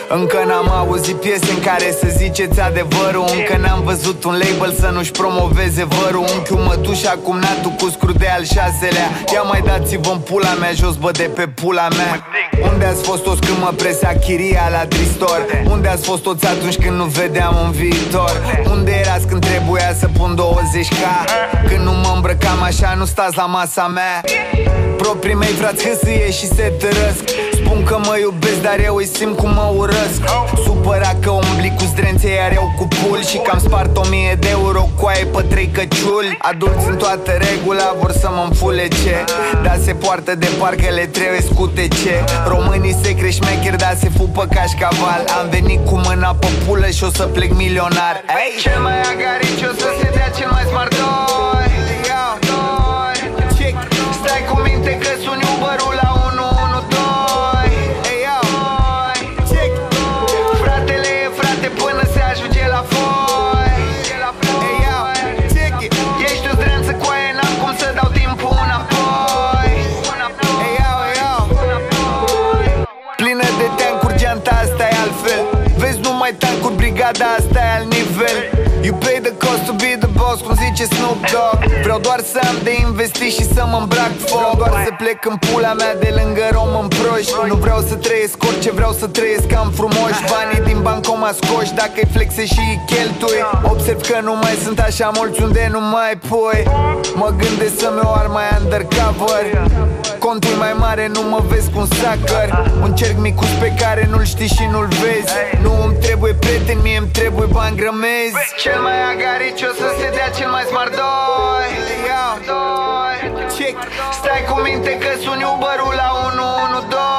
Încă n-am auzit piese în care să ziceți adevărul. Încă n-am văzut un label să nu-și promoveze vărul. Unchiul mătuș, acum natul cu scru de al șaselea. Ia mai dați-vă în pula mea jos, bă, de pe pula mea. Unde ați fost toți când mă presea chiria la Tristor? Unde ați fost toți atunci când nu vedeam un viitor? Unde erați când trebuia să pun 20k? Când nu mă îmbrăcam așa, nu stați la masa mea. Proprii mei frați hâsâie și se tărăsc. Spun că mă iubesc, dar eu îi simt cum mă urăsc. Supărat că umbli cu zdrențe, iar eu cu pul. Și că am spart 1000 de euro cu aie pe 3 căciuli. Adulți în toată regula vor să mă înfulece, dar se poartă de parcă le trebuie scutece. Românii se crește șmecheri, dar se fupă cașcaval. Am venit cu mâna pe pulă și o să plec milionar. Hey! Cel mai agarici o să se dea cel mai smart doi. Stai cu minte că suni Uber-ul la 112. Hey, yo. Fratele e frate până se ajunge la foi. Hey, yo. Ești o zdreanță cu aia, n-am cum să dau timpul înapoi. Hey, yo, yo. Plină de tancuri, geanta asta e altfel. Vezi numai tancuri, brigada asta e alt nivel. You pay the cost to be the boss, cum zice Snoop Dogg. Vreau doar să am de investit și să mă îmbrac foc. Vreau doar să plec în pula mea de lângă român proști. Nu vreau să trăiesc orice, vreau să trăiesc cam frumoși. Banii din bancoma scoși, dacă-i flexe și îi cheltui. Observ că nu mai sunt așa mulți unde nu mai pui. Mă gândesc să-mi o ar mai undercover. Contul mai mare, nu mă vezi cu un sacăr. Un cerc micuț pe care nu-l știi și nu-l vezi. Nu îmi trebuie prieteni, mie îmi trebuie bani grămezi. Cel mai agarici o să se dea cel mai smart doi. Stai cu minte că suni Uber-ul la 112.